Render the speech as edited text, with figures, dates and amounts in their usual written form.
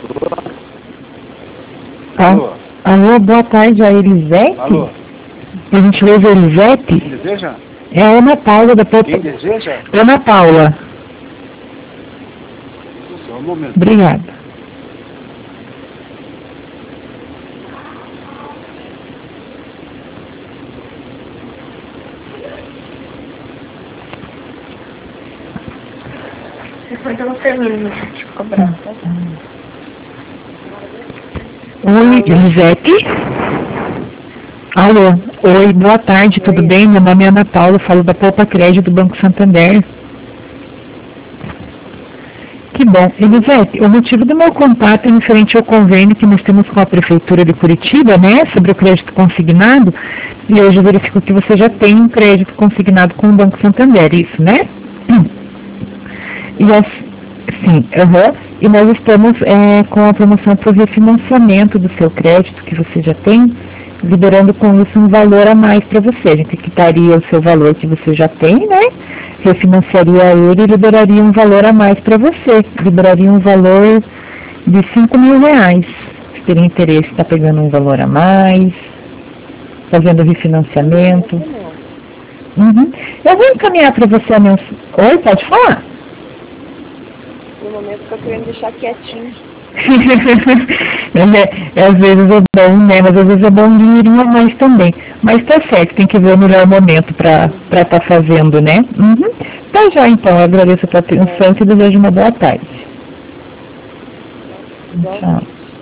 Alô? Alô, boa tarde, a Elisete? Alô? A gentileza Elisete? Quem deseja? É a Ana Paula da Poupa. Quem deseja? Ana Paula. Só um momento. Obrigada. Depois eu não termino de cobrar, tá? Oi, Elisete? Alô? Oi, boa tarde, tudo bem? Meu nome é Ana Paula, falo da Poupa Crédito do Banco Santander. Que bom. Elisete, o motivo do meu contato é referente ao convênio que nós temos com a Prefeitura de Curitiba, né, sobre o crédito consignado, e hoje eu verifico que você já tem um crédito consignado com o Banco Santander, isso, né? Sim, e nós estamos com a promoção para o refinanciamento do seu crédito que você já tem, liberando com isso um valor a mais para você. A gente quitaria o seu valor que você já tem, né? Refinanciaria ele e liberaria um valor a mais para você. Liberaria um valor de R$5.000. Você teria interesse em estar pegando um valor a mais, fazendo refinanciamento? Uhum. Eu vou encaminhar para você a mensagem. Oi, pode falar? No momento que eu tô querendo deixar quietinho. Às vezes é bom, né? Mas às vezes é bom dinheirinho a mais também. Mas tá certo, tem que ver o melhor momento para estar fazendo, né? Uhum. Tá já, então. Eu agradeço a tua atenção e te desejo uma boa tarde. Tchau.